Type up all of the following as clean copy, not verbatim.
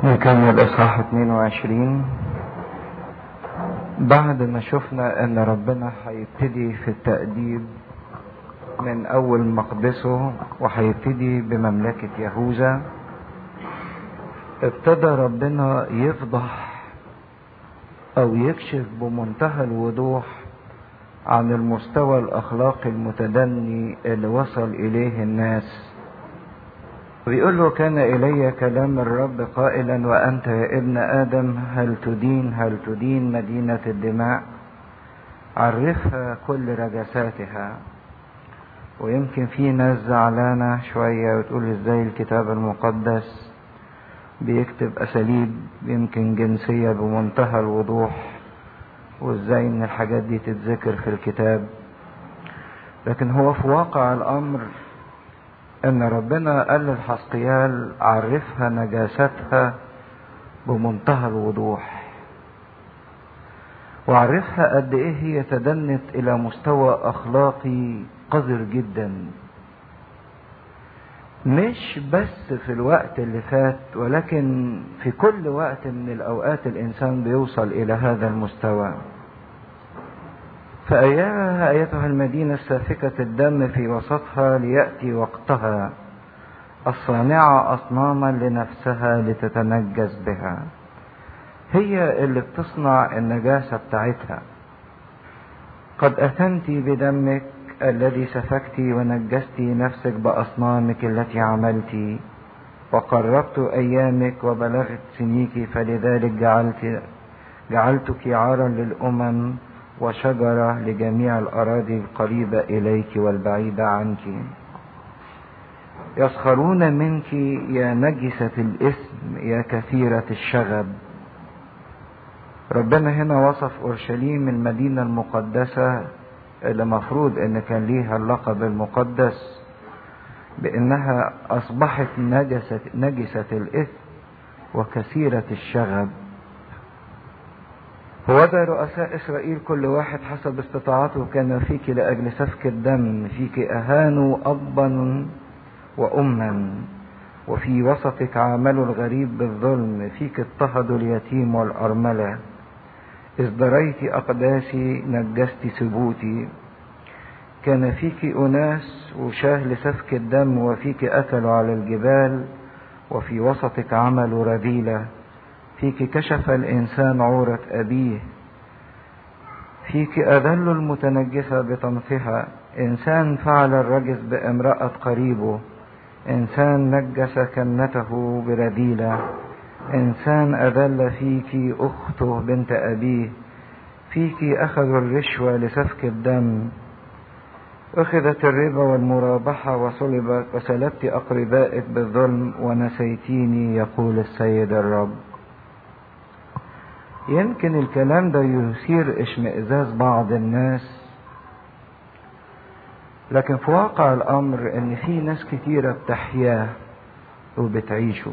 نكمل اصحاح 22. بعد ما شفنا ان ربنا هيبتدي في التأديب من اول مقدسه وهيبتدي بمملكة يهوذا، ابتدى ربنا يفضح او يكشف بمنتهى الوضوح عن المستوى الاخلاقي المتدني اللي وصل اليه الناس. ويقول له: كان إلي كلام الرب قائلا: وأنت يا ابن آدم هل تدين مدينة الدماء؟ عرفها كل رجساتها. ويمكن في ناس زعلانة شوية وتقول: ازاي الكتاب المقدس بيكتب أساليب يمكن جنسية بمنتهى الوضوح، وازاي ان الحاجات دي تتذكر في الكتاب؟ لكن هو في واقع الأمر ان ربنا قال لحزقيال: عرفها نجاستها بمنتهى الوضوح، وعرفها قد ايه هي تدنت الى مستوى اخلاقي قذر جدا، مش بس في الوقت اللي فات ولكن في كل وقت من الاوقات الانسان بيوصل الى هذا المستوى. فأياها أيتها المدينة السافكة الدم في وسطها، ليأتي وقتها الصانعة أصناما لنفسها لتتنجس بها. هي اللي بتصنع النجاسة بتاعتها. قد أثنت بدمك الذي سفكت ونجست نفسك بأصنامك التي عملت، وقربت أيامك وبلغت سنيك، فلذلك جعلتك عارا للأمم وشجرة لجميع الأراضي القريبة إليك والبعيدة عنك. يسخرون منك يا نجسة الإثم يا كثيرة الشغب. ربنا هنا وصف أورشليم المدينة المقدسة اللي مفروض ان كان ليها اللقب المقدس بانها اصبحت نجسة الإثم وكثيرة الشغب. هو ده رؤساء إسرائيل كل واحد حسب استطاعته كان فيك لأجل سفك الدم، فيك أهانوا أبا وأما، وفي وسطك عاملوا الغريب بالظلم، فيك اضطهدوا اليتيم والأرملة. إذ دريت أقداسي نجست سبوتي. كان فيك أناس وشاه لسفك الدم، وفيك أكلوا على الجبال، وفي وسطك عملوا رذيلة. فيك كشف الإنسان عورة أبيه، فيك أذل المتنجسة بطمثها. إنسان فعل الرجس بامرأة قريبه، إنسان نجس كنته برذيلة. إنسان أذل فيك أخته بنت أبيه، فيك أخذوا الرشوة لسفك الدم. أخذت الربا والمرابحة وصلبت، وسلبت أقربائك بالظلم ونسيتيني، يقول السيد الرب. يمكن الكلام ده يثير اشمئزاز بعض الناس، لكن في واقع الامر ان في ناس كتيرة بتحياه وبتعيشه.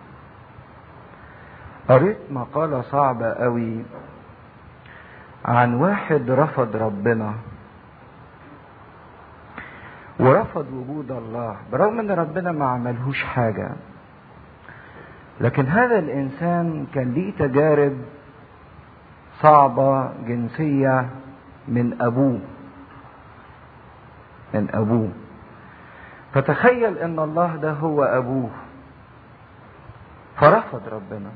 قريت مقالة صعبة قوي عن واحد رفض ربنا ورفض وجود الله برغم ان ربنا ما عملهوش حاجة، لكن هذا الانسان كان ليه تجارب صعبة جنسية من أبوه. فتخيل ان الله ده هو أبوه، فرفض ربنا.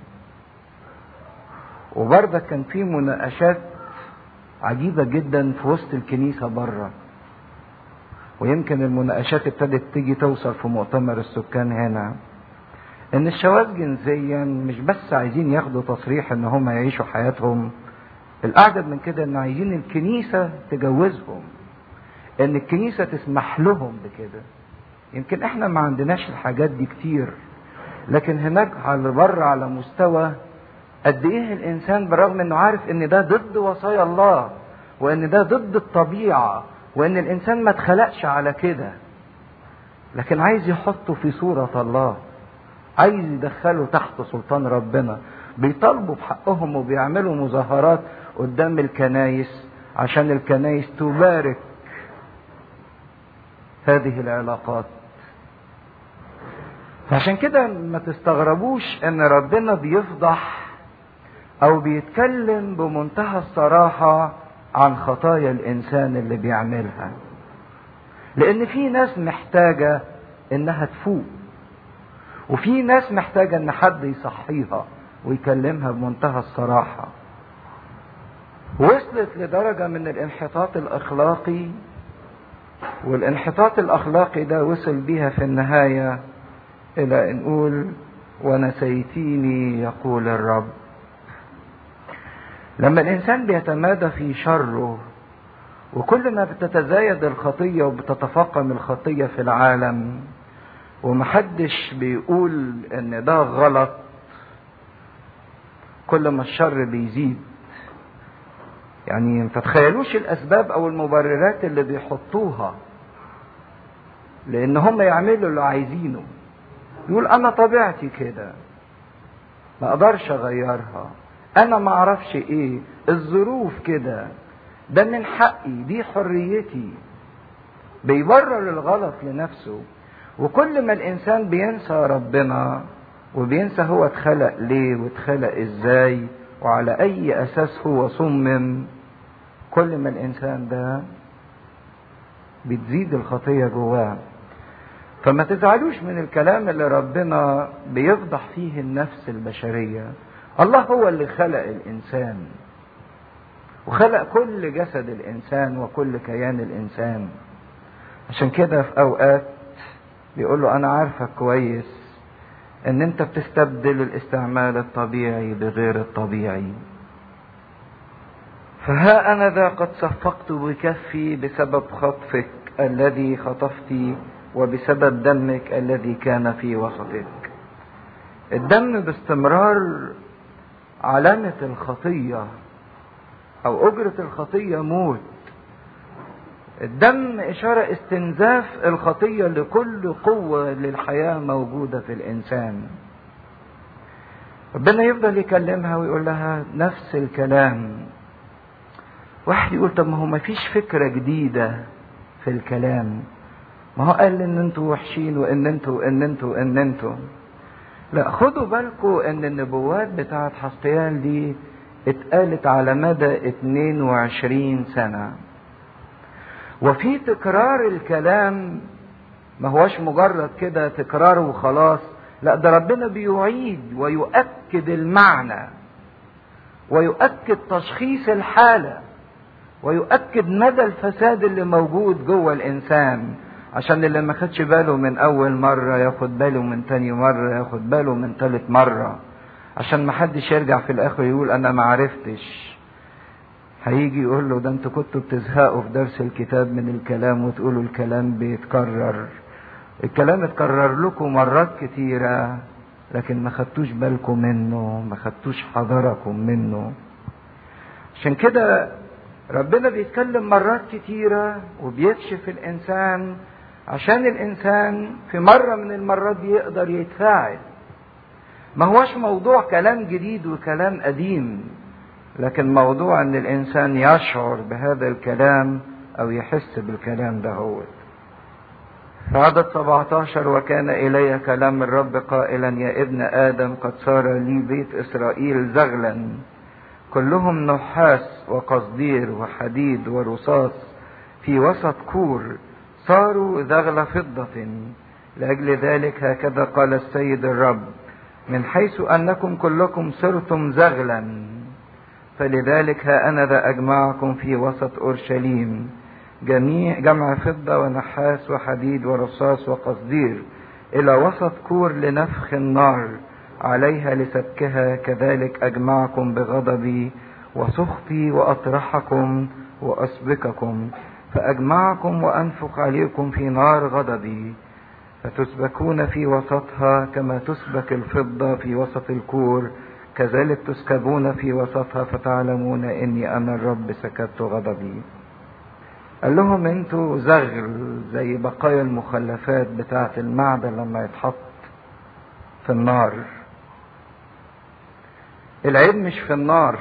وبرضه كان في مناقشات عجيبة جدا في وسط الكنيسة بره، ويمكن المناقشات ابتدت تيجي توصل في مؤتمر السكان هنا، ان الشواذ جنسيا مش بس عايزين ياخدوا تصريح ان هم يعيشوا حياتهم، الأعجب من كده ان عايزين الكنيسة تجوزهم، ان الكنيسة تسمح لهم بكده. يمكن احنا ما عندناش الحاجات دي كتير، لكن هناك على بره على مستوى قد ايه الانسان برغم انه عارف ان ده ضد وصايا الله وان ده ضد الطبيعة وان الانسان ما اتخلقش على كده، لكن عايز يحطه في صورة الله، عايز يدخله تحت سلطان ربنا. بيطالبوا بحقهم وبيعملوا مظاهرات قدام الكنايس عشان الكنايس تبارك هذه العلاقات. عشان كده ما تستغربوش ان ربنا بيفضح او بيتكلم بمنتهى الصراحة عن خطايا الانسان اللي بيعملها، لان في ناس محتاجة انها تفوق، وفي ناس محتاجة ان حد يصحيها ويكلمها بمنتهى الصراحة. وصلت لدرجة من الانحطاط الاخلاقي، والانحطاط الاخلاقي ده وصل بيها في النهاية الى ان نقول ونسيتيني يقول الرب. لما الانسان بيتمادى في شره، وكل ما بتتزايد الخطية وبتتفاقم الخطية في العالم، ومحدش بيقول ان ده غلط، كل ما الشر بيزيد. يعني متتخيلوش الاسباب او المبررات اللي بيحطوها لان هم يعملوا اللي عايزينه. يقول انا طبيعتي كده، ما اقدرش اغيرها، انا ما اعرفش ايه، الظروف كده، ده من حقي، دي حريتي. بيبرر الغلط لنفسه. وكل ما الانسان بينسى ربنا وبينسى هو اتخلق ليه واتخلق ازاي وعلى اي اساس هو صمم، كل ما الانسان ده بتزيد الخطية جواه. فما تزعلوش من الكلام اللي ربنا بيفضح فيه النفس البشرية. الله هو اللي خلق الانسان وخلق كل جسد الانسان وكل كيان الانسان. عشان كده في اوقات بيقول له انا عارفك كويس ان انت بتستبدل الاستعمال الطبيعي بغير الطبيعي. فها انا ذا قد صفقت بكفي بسبب خطفك الذي خطفتي وبسبب دمك الذي كان في وسطك. الدم باستمرار علامة الخطية او اجرة الخطية موت. الدم اشارة استنزاف الخطية لكل قوة للحياة موجودة في الانسان. ربنا يفضل يكلمها ويقول لها نفس الكلام. واحد يقول طب ما هو ما فيش فكرة جديدة في الكلام، ما هو قال ان انتوا وحشين وان انتوا وان انتوا وان انتوا. لا، خدوا بالكم ان النبوات بتاعت حسقيال دي اتقالت على مدى 22 سنة. وفي تكرار الكلام، ما هوش مجرد كده تكرار وخلاص، لا ده ربنا بيعيد ويؤكد المعنى ويؤكد تشخيص الحالة ويؤكد مدى الفساد اللي موجود جوه الانسان، عشان اللي ما خدش باله من اول مرة ياخد باله من تاني مرة ياخد باله من تالت مرة، عشان ما حدش يرجع في الاخر يقول انا ما عرفتش. هيجي يقول له ده انتوا كنتوا بتزهقوا في درس الكتاب من الكلام وتقولوا الكلام بيتكرر. الكلام اتكرر لكم مرات كتيرة لكن ما خدتوش بالكم منه، ما خدتوش حذركم منه. عشان كده ربنا بيتكلم مرات كتيرة وبيكشف الانسان عشان الانسان في مرة من المرات يقدر يتفاعل. ما هوش موضوع كلام جديد وكلام قديم، لكن موضوع ان الانسان يشعر بهذا الكلام او يحس بالكلام ده. هو في عدد 17 وكان الي كلام الرب قائلا يا ابن ادم قد صار لي بيت اسرائيل زغلا كلهم نحاس وقصدير وحديد ورصاص في وسط كور، صاروا ذغل فضة. لأجل ذلك هكذا قال السيد الرب من حيث أنكم كلكم صرتم زغلا، فلذلك ها أنا ذا أجمعكم في وسط أورشليم جمع فضة ونحاس وحديد ورصاص وقصدير إلى وسط كور لنفخ النار عليها لسبكها، كذلك أجمعكم بغضبي وسخطي وأطرحكم وأسبككم، فأجمعكم وأنفق عليكم في نار غضبي، فتسبكون في وسطها كما تسبك الفضة في وسط الكور، كذلك تسكبون في وسطها فتعلمون إني أنا الرب سكبت غضبي. قال لهم انتوا زغل زي بقايا المخلفات بتاعة المعدن لما يتحط في النار. العيب مش في النار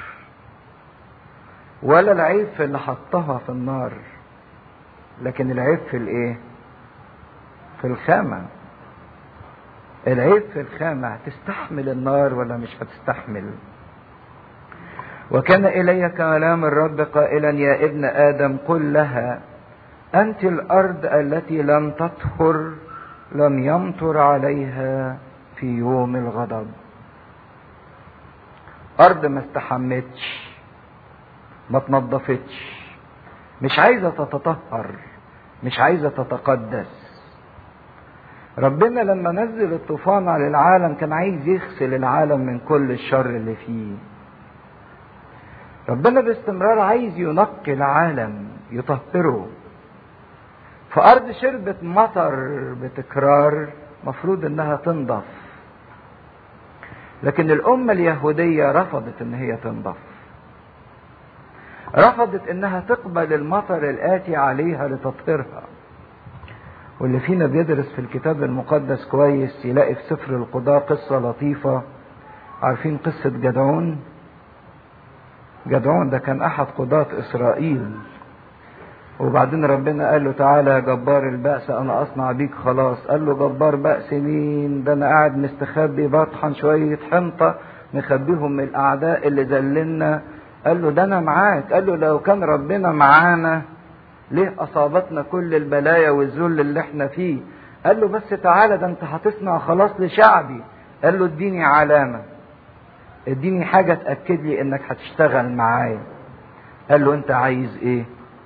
ولا العيب في اللي حطها في النار، لكن العيب في الايه؟ في الخامة. العيب في الخامة، هتستحمل النار ولا مش هتستحمل. وكان إلي كلام الرب قائلا يا ابن آدم قل لها أنت الأرض التي لم تطهر لم يمطر عليها في يوم الغضب. أرض ما استحمتش، ما تنظفتش، مش عايزة تتطهر، مش عايزة تتقدس. ربنا لما نزل الطوفان على العالم كان عايز يغسل العالم من كل الشر اللي فيه. ربنا باستمرار عايز ينقي العالم، يطهره. فأرض شربت مطر بتكرار مفروض انها تنضف، لكن الأمة اليهودية رفضت ان هي تنضف، رفضت انها تقبل المطر الآتي عليها لتطهيرها. واللي فينا بيدرس في الكتاب المقدس كويس يلاقي في سفر القضاء قصة لطيفة. عارفين قصة جدعون؟ جدعون ده كان أحد قضاة إسرائيل، وبعدين ربنا قال له تعالى يا جبار البأس أنا أصنع بيك خلاص. قال له جبار بأس مين؟ ده أنا قاعد مستخبي بطحن شوية حنطة مخبيهم من الأعداء اللي ذللنا. قال له ده أنا معاك. قال له لو كان ربنا معانا ليه أصابتنا كل البلايا والذل اللي احنا فيه؟ قال له بس تعالى ده أنت هتصنع خلاص لشعبي. قال له اديني علامة، اديني حاجة تأكد لي انك هتشتغل معايا. قال له انت عايز ايه؟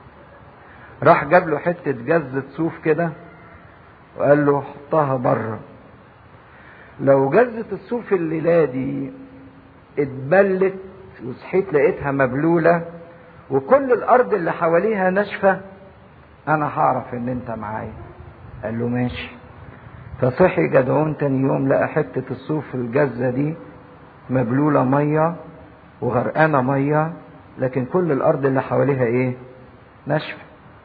راح جاب له حتة جزة صوف كده وقال له حطها بره. لو جزة الصوف الليلة دي اتبلت وصحيت لقيتها مبلولة وكل الارض اللي حواليها ناشفة انا هعرف ان انت معايا. قال له ماشي. فصحي جدعون تاني يوم لقى حتة الصوف الجزة دي مبلولة مية وغرقانة مية، لكن كل الارض اللي حواليها ايه؟ ناشفة.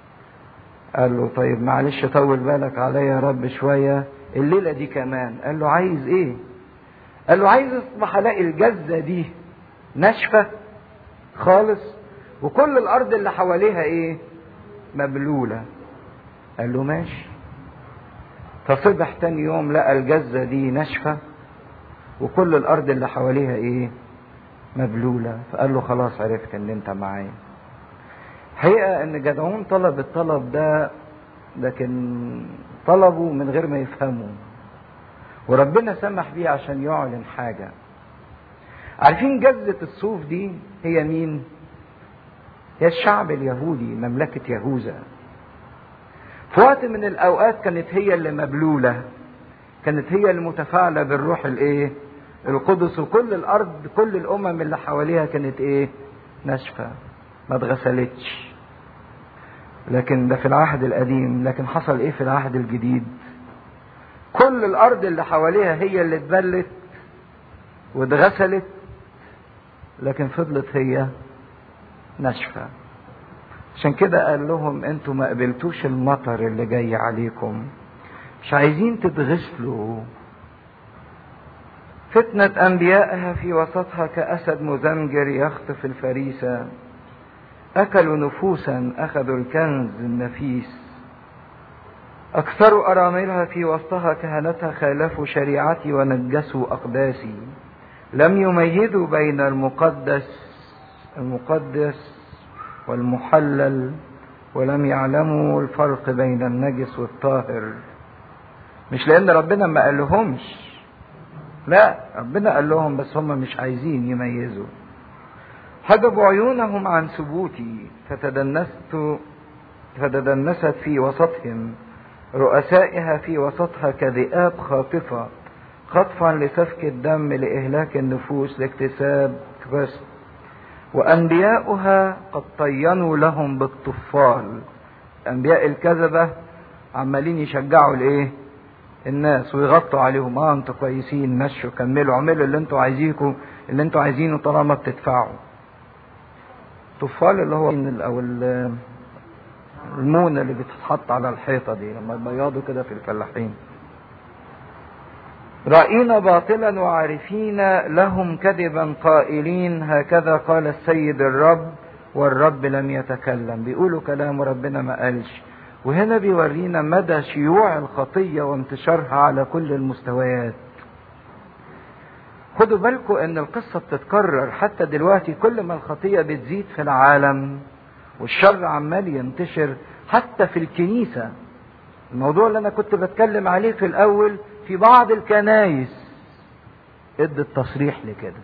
قال له طيب معلش طول بالك عليا يا رب شوية الليلة دي كمان. قال له عايز ايه؟ قال له عايز اصبح الاقي الجزة دي ناشفة خالص وكل الارض اللي حواليها ايه؟ مبلولة. قال له ماشي. فصبح تاني يوم لقى الجزة دي ناشفة وكل الارض اللي حواليها ايه؟ مبلولة. فقال له خلاص عرفت ان انت معايا. حقيقة ان جدعون طلب الطلب ده، لكن طلبه من غير ما يفهمه، وربنا سمح بيه عشان يعلن حاجة. عارفين جزة الصوف دي هي مين؟ هي الشعب اليهودي، مملكة يهوذا. في وقت من الاوقات كانت هي اللي مبلولة، كانت هي المتفاعلة بالروح الايه؟ القدس. وكل الارض كل الامم اللي حواليها كانت ايه؟ ناشفة ما اتغسلتش. لكن ده في العهد القديم. لكن حصل ايه في العهد الجديد؟ كل الارض اللي حواليها هي اللي اتبلت واتغسلت، لكن فضلت هي ناشفة. عشان كده قال لهم انتوا ما قبلتوش المطر اللي جاي عليكم، مش عايزين تتغسلوا. فتنة انبيائها في وسطها كأسد مزمجر يخطف الفريسة. اكلوا نفوسا اخذوا الكنز النفيس. اكثروا اراملها في وسطها كهنتها خالفوا شريعتي ونجسوا اقداسي. لم يميزوا بين المقدس والمحلل، ولم يعلموا الفرق بين النجس والطاهر. مش لان ربنا ما قال لهمش، لا ربنا قال لهم بس هم مش عايزين يميزوا. حجبوا عيونهم عن ثبوتي فتدنست في وسطهم. رؤسائها في وسطها كذئاب خاطفة خطفا لسفك الدم لإهلاك النفوس لاكتساب كبست. وأنبياؤها قد طينوا لهم بالطفال. أنبياء الكذبة عمالين يشجعوا الايه؟ الناس ويغطوا عليهم. انتوا كويسين، مشوا كملوا اعملوا اللي انتوا عايزينه طالما بتدفعوا. الطفال اللي هو او المونة اللي بتتحط على الحيطة دي لما يبيضوا كده في الفلاحين. رأينا باطلا وعارفين لهم كذبا قائلين هكذا قال السيد الرب والرب لم يتكلم. بيقولوا كلام وربنا ما قالش. وهنا بيورينا مدى شيوع الخطية وانتشارها على كل المستويات. خدوا بالكم ان القصة بتتكرر حتى دلوقتي، كل ما الخطية بتزيد في العالم والشر عمال ينتشر حتى في الكنيسة. الموضوع اللي انا كنت بتكلم عليه في الاول، في بعض الكنايس ادت تصريح لكده،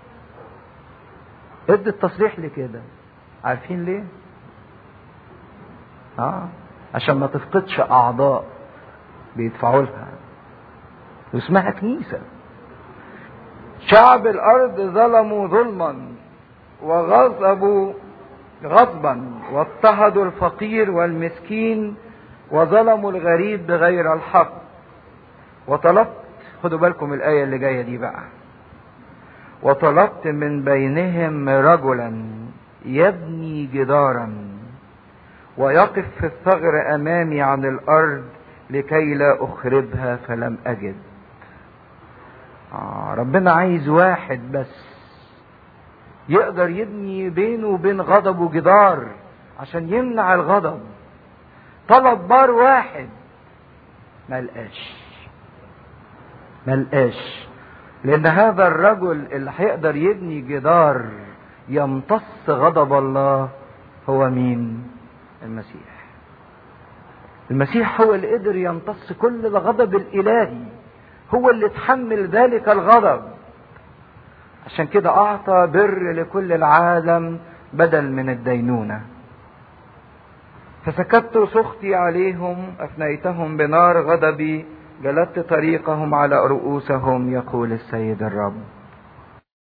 ادت تصريح لكده. عارفين ليه؟ عشان ما تفقدش اعضاء بيدفعوا لها، واسمها كنيسة. شعب الارض ظلموا ظلما وغضبوا غضبا، واضطهدوا الفقير والمسكين، وظلموا الغريب بغير الحق. وطلبت، خدوا بالكم الآية اللي جاية دي بقى، وطلبت من بينهم رجلا يبني جدارا ويقف في الثغر أمامي عن الأرض لكي لا أخربها فلم أجد. ربنا عايز واحد بس يقدر يبني بينه وبين غضبه جدار عشان يمنع الغضب. طلب بار واحد، ملقاش، لأن هذا الرجل اللي هيقدر يبني جدار يمتص غضب الله هو مين؟ المسيح. المسيح هو اللي قدر يمتص كل الغضب الإلهي، هو اللي تحمل ذلك الغضب. عشان كده أعطى بر لكل العالم بدل من الدينونة. فسكبت سخطي عليهم، أفنيتهم بنار غضبي، جلدت طريقهم على رؤوسهم، يقول السيد الرب.